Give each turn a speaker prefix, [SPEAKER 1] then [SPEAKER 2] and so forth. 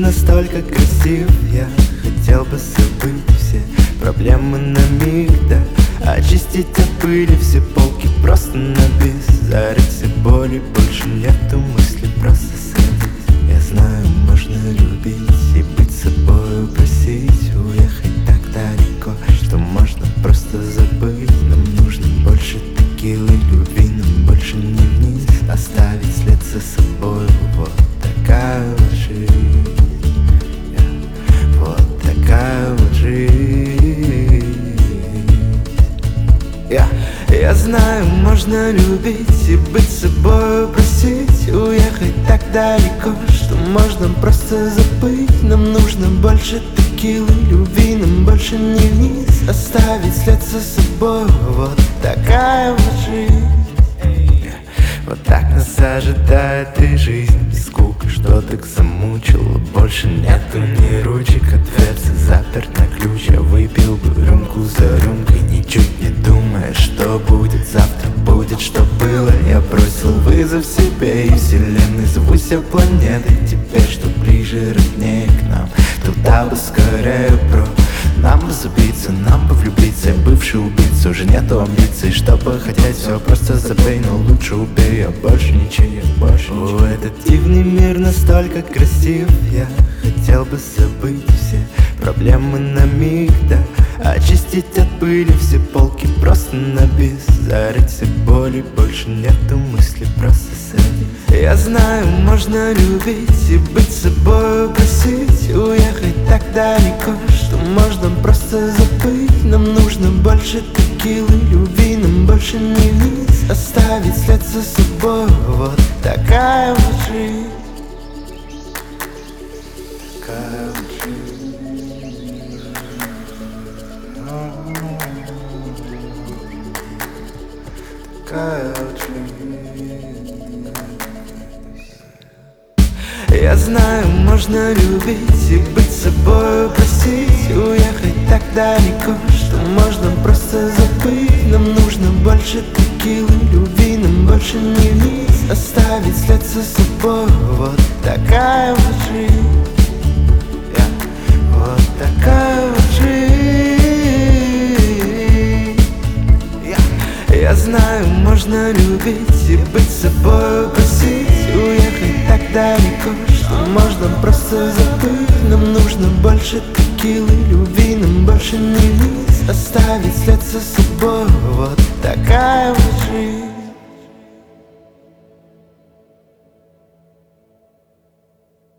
[SPEAKER 1] настолько красив. Я хотел бы забыть все проблемы на миг, да очистить от пыли все полки просто на бис. Зарыть все боли, больше нету мысли, просто садись. Я знаю, можно любить и быть собою, просить уехать так далеко, что можно просто забыть. Нам нужно больше текилы, любви, нам больше не вниз, оставить след за собой. Вот такая вот жизнь, вот такая вот жизнь. Я знаю, можно любить и быть собой, просить уехать так далеко, что можно просто забыть. Нам нужно больше текилы, любви, нам больше не вниз, оставить след за собой. Вот такая вот жизнь. Вот так нас ожидает и жизнь. Скука, что так замучила, больше нету ни ручек от дверцы, заперт на ключ. Я выпил бы рюмку за рюмкой, ничуть не думая, что будет завтра, будет что было. Я бросил вызов себе и вселенной, зову все планеты теперь, что ближе, роднее к нам. Туда бы скорее, бро. Нам бы забиться, нам бы влюбиться. Бывший убийца, уже нету амбиций, чтобы хотеть все, просто забей, но лучше убей. Я больше ничего, я больше ничего. О, этот дивный мир настолько красив. Я хотел бы забыть все проблемы на миг, да очистить от пыли все полки просто на бис. Зарыть все боли, больше нету мысли, просто садись. Я знаю, можно любить и быть собой, просить уехать так далеко, что можно просто забыть. Нам нужно больше текилы, любви, нам больше не вниз, оставить след за собой. Вот такая вот жизнь. Такая вот жизнь. Такая вот жизнь. Я знаю, можно любить и быть собой, просить уехать так далеко, что можно просто забыть. Нам нужно больше текилы, любви, нам больше не вниз, оставить след за собой. Вот такая вот жизнь. Вот такая вот жизнь. Я знаю, можно любить и быть собой, просить уехать так далеко, что можно просто забыть. Нам нужно больше текилы, любви, нам больше не вниз, оставить след за собой. Вот такая вот жизнь.